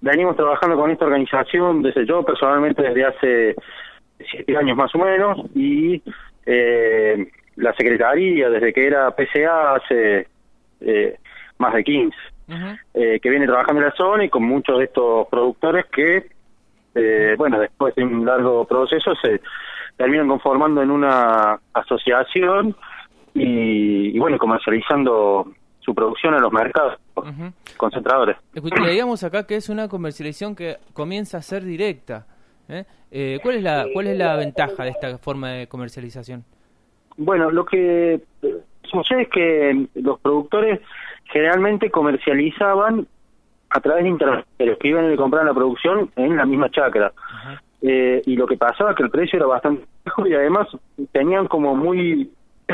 venimos trabajando con esta organización desde yo personalmente desde hace 7 años más o menos, y la Secretaría desde que era PCA hace más de 15, que viene trabajando en la zona y con muchos de estos productores que, bueno, después de un largo proceso se terminan conformando en una asociación y bueno, comercializando su producción en los mercados concentradores. Leíamos acá que es una comercialización que comienza a ser directa. ¿Cuál es la ventaja de esta forma de comercialización? Bueno, lo que sucede es que los productores generalmente comercializaban a través de intermediarios que iban y compraban la producción en la misma chacra. Y lo que pasaba es que el precio era bastante bajo y además tenían como muy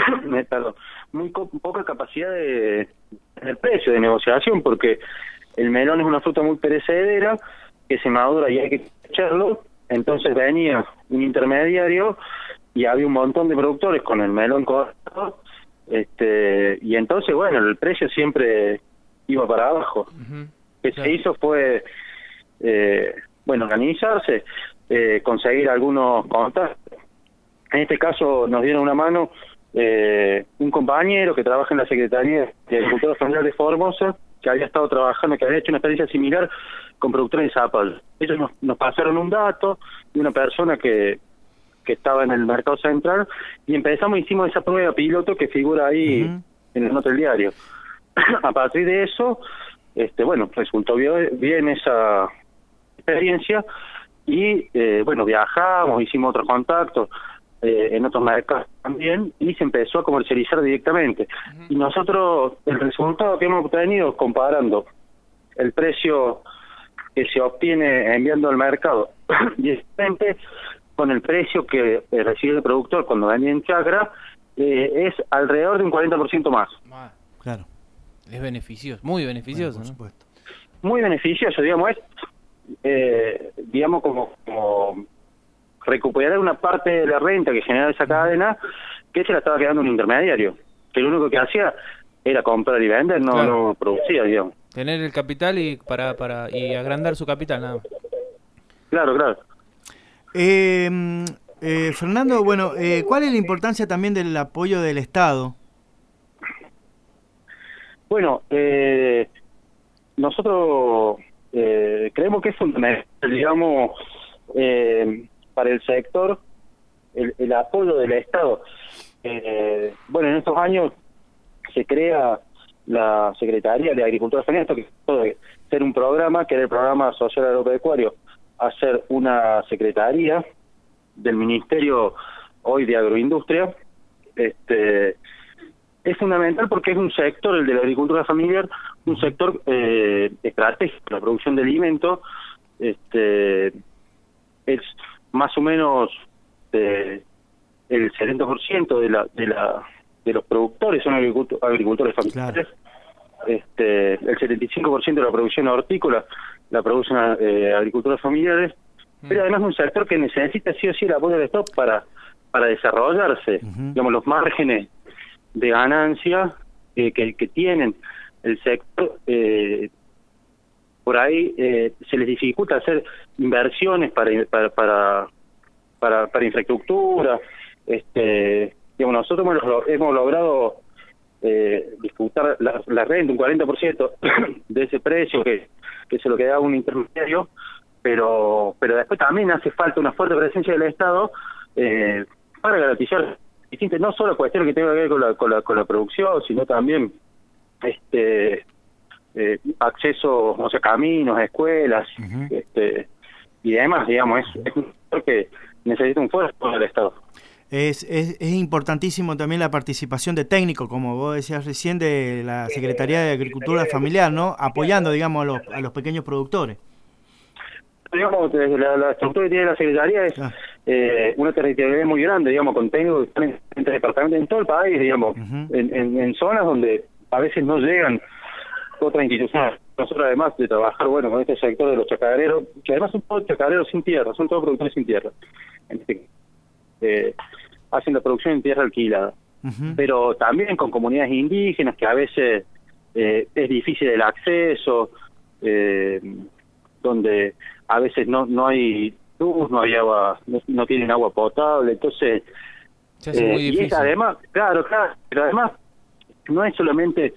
poca capacidad del precio de negociación, porque el melón es una fruta muy perecedera que se madura y hay que echarlo. Entonces venía un intermediario y había un montón de productores con el melón cortado, y entonces, bueno, el precio siempre iba para abajo. Lo que se hizo fue, bueno, organizarse, conseguir algunos contactos. En este caso nos dieron una mano un compañero que trabaja en la Secretaría de Agricultura Familiar de Formosa, que había estado trabajando, que había hecho una experiencia similar con productores de zapallo. Ellos nos pasaron un dato de una persona que estaba en el mercado central y hicimos esa prueba piloto que figura ahí en la nota del diario. A partir de eso, bueno, resultó bien esa experiencia y, bueno, viajamos, hicimos otros contactos en otros mercados también y se empezó a comercializar directamente. Y nosotros, el resultado que hemos obtenido comparando el precio que se obtiene enviando al mercado directamente con el precio que recibe el productor cuando vende en chacra, es alrededor de un 40% más. Claro. Es beneficioso, muy beneficioso, bueno, por supuesto. Muy beneficioso, digamos, digamos como recuperar una parte de la renta que genera esa cadena que se la estaba quedando un intermediario, que lo único que hacía era comprar y vender, no producía, digamos. Tener el capital y y agrandar su capital, nada más. Claro. Fernando, bueno, ¿cuál es la importancia también del apoyo del Estado? Bueno, nosotros creemos que es fundamental, digamos, para el sector, el apoyo del Estado. Bueno, en estos años se crea la Secretaría de Agricultura Familiar, esto que de ser un programa, que era el Programa Social Agropecuario, a ser una secretaría del Ministerio hoy de Agroindustria. Es fundamental porque es un sector, el de la agricultura familiar, un sector estratégico, la producción de alimentos, es más o menos el 70% de los productores son agricultores familiares. Claro. El 75% de la producción hortícola la producen agricultores familiares, pero además es un sector que necesita sí o sí el apoyo del Estado para desarrollarse. Digamos, los márgenes de ganancia que tienen el sector, por ahí se les dificulta hacer inversiones para infraestructura. Digamos, nosotros hemos logrado disputar la renta, un 40% de ese precio que se lo queda un intermediario, pero después también hace falta una fuerte presencia del Estado para garantizar distintas, no solo cuestiones que tengan que ver con la producción, sino también acceso, o sea, caminos, escuelas, y demás, digamos, es un sector que necesita un fuerte del Estado. Es importantísimo también la participación de técnicos, como vos decías recién, de la Secretaría de Agricultura Familiar, ¿no? Apoyando, digamos, a los pequeños productores. Digamos, la estructura que tiene la Secretaría es una territorialidad muy grande, digamos, con técnicos que están entre departamentos en todo el país, digamos, en zonas donde a veces no llegan otras instituciones. Nosotros, además de trabajar, bueno, con este sector de los chacareros, que además son todos chacareros sin tierra, son todos productores sin tierra, hacen la producción en tierra alquilada, pero también con comunidades indígenas que a veces es difícil el acceso, donde a veces no hay luz, no hay agua, no tienen agua potable, entonces se hace muy difícil. y es además, claro, pero además no es solamente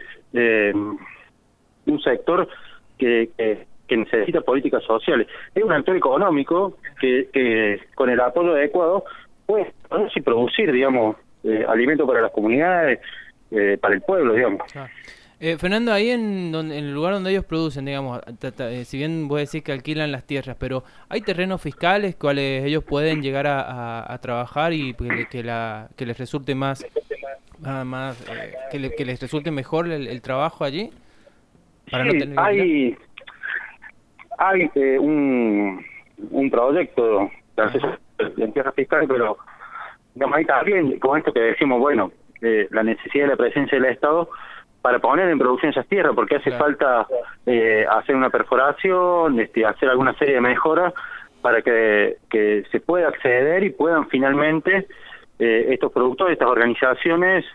un sector que necesita políticas sociales, es un actor económico que con el apoyo adecuado puede producir, digamos, alimento para las comunidades, para el pueblo, digamos. Claro. Fernando, ahí en el lugar donde ellos producen, digamos, si bien vos decís que alquilan las tierras, pero ¿hay terrenos fiscales cuales ellos pueden llegar a trabajar y que les resulte que les resulte mejor el trabajo allí? Para sí, no tener hay un proyecto de acceso en tierras fiscales, pero digamos, ahí también, con esto que decimos, bueno, la necesidad de la presencia del Estado para poner en producción esas tierras, porque hace falta hacer una perforación, hacer alguna serie de mejoras para que se pueda acceder y puedan finalmente estos productores, estas organizaciones,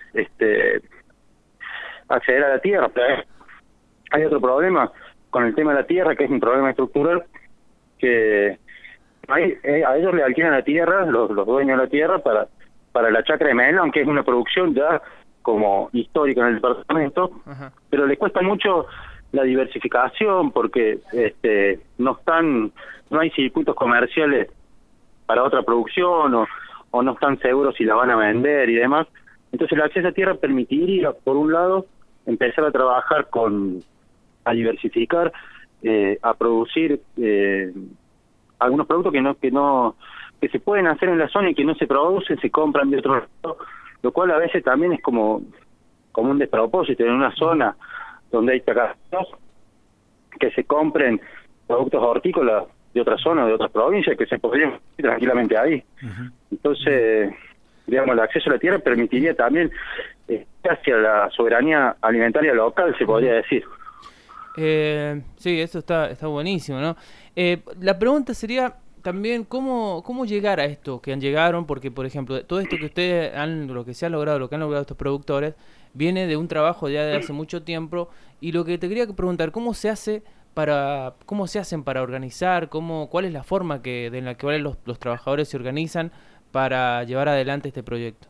acceder a la tierra. Pero hay otro problema con el tema de la tierra, que es un problema estructural, que a ellos le alquilan la tierra, los dueños de la tierra, para la chacra de melón, que es una producción ya como histórica en el departamento. Ajá. Pero le cuesta mucho la diversificación porque no hay circuitos comerciales para otra producción o no están seguros si la van a vender y demás. Entonces el acceso a tierra permitiría, por un lado, empezar a trabajar a diversificar, a producir algunos productos que se pueden hacer en la zona y que no se producen, se compran de otro lado, lo cual a veces también es como un despropósito en una zona donde hay tacados, que se compren productos hortícolas de otra zona, de otras provincias, que se podrían ir tranquilamente ahí. Uh-huh. Entonces, digamos, el acceso a la tierra permitiría también hacia la soberanía alimentaria local, se podría decir. Sí, eso está buenísimo, ¿no? La pregunta sería también cómo llegar a esto que llegaron, porque por ejemplo todo esto que ustedes lo que han logrado estos productores viene de un trabajo ya de hace mucho tiempo, y lo que te quería preguntar, cómo se hacen para organizar, cuál es la forma en la que los trabajadores se organizan para llevar adelante este proyecto.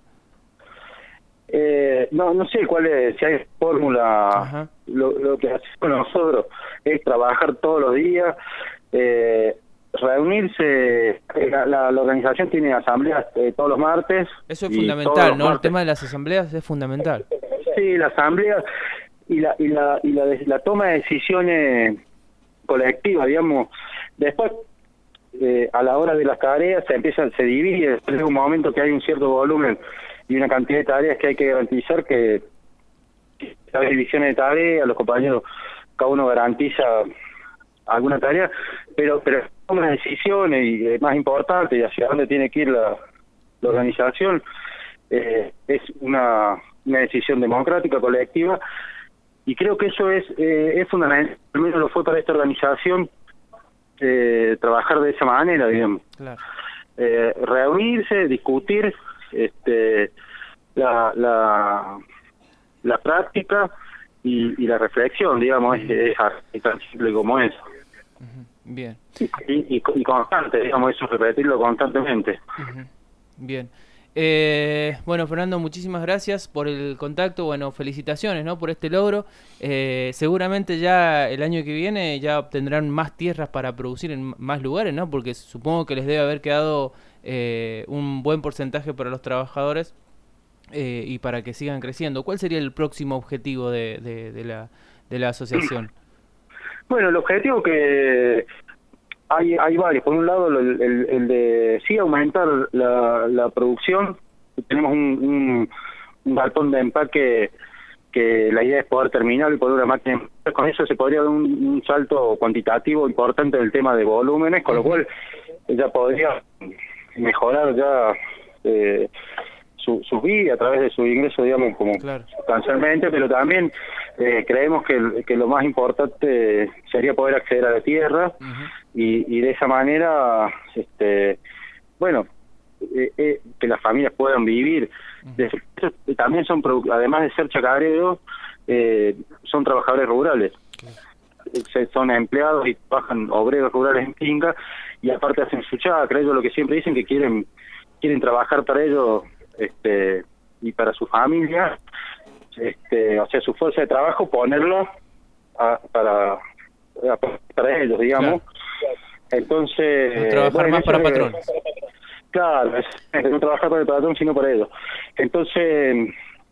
No sé si hay fórmula. Ajá. Lo que hacemos nosotros es trabajar todos los días, reunirse. La organización tiene asambleas todos los martes. Eso es fundamental, ¿no? El tema de las asambleas es fundamental. Sí, la asamblea y la toma de decisiones colectivas, digamos. Después, a la hora de las tareas se divide. Después de un momento que hay un cierto volumen y una cantidad de tareas que hay que garantizar, que hay divisiones de tareas, los compañeros, cada uno garantiza alguna tarea, pero toma decisiones, y más importante, y hacia dónde tiene que ir la organización, es una decisión democrática, colectiva, y creo que eso es fundamental. Al menos lo fue para esta organización, trabajar de esa manera, digamos. Claro. Reunirse, discutir la práctica y la reflexión, digamos, es tan simple como eso. Uh-huh. Bien. Y constante, digamos, eso, repetirlo constantemente. Uh-huh. Bien. Bueno, Fernando, muchísimas gracias por el contacto. Bueno, felicitaciones, ¿no?, por este logro. Seguramente ya el año que viene ya obtendrán más tierras para producir en más lugares, ¿no? Porque supongo que les debe haber quedado un buen porcentaje para los trabajadores y para que sigan creciendo. ¿Cuál sería el próximo objetivo de la asociación? Bueno, el objetivo que hay varios. Por un lado, el de sí aumentar la producción. Tenemos un galpón de empaque que la idea es poder terminar y poner una máquina. Con eso se podría dar un salto cuantitativo importante del tema de volúmenes, con lo cual ya podría mejorar ya su vida a través de su ingreso, digamos, como sustancialmente, pero también creemos que lo más importante sería poder acceder a la tierra. Uh-huh. Y de esa manera, que las familias puedan vivir. Uh-huh. También son, además de ser chacareros, son trabajadores rurales. son empleados y trabajan obreros rurales en finca, y aparte hacen su chacra. Ellos lo que siempre dicen que quieren trabajar para ellos y para su familia, o sea, su fuerza de trabajo, ponerlo para ellos, digamos. Claro. Entonces... No trabajar más para patrones. Claro, no trabajar para el patrón, sino para ellos. Entonces,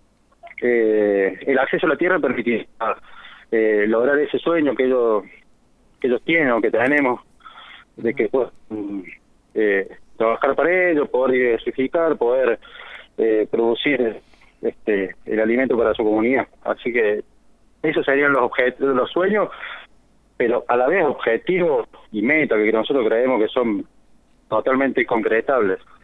el acceso a la tierra permite lograr ese sueño que ellos tienen o que tenemos, de que puedan trabajar para ellos, poder diversificar, poder producir el alimento para su comunidad. Así que esos serían los objetivos, los sueños, pero a la vez objetivos y metas que nosotros creemos que son totalmente concretables.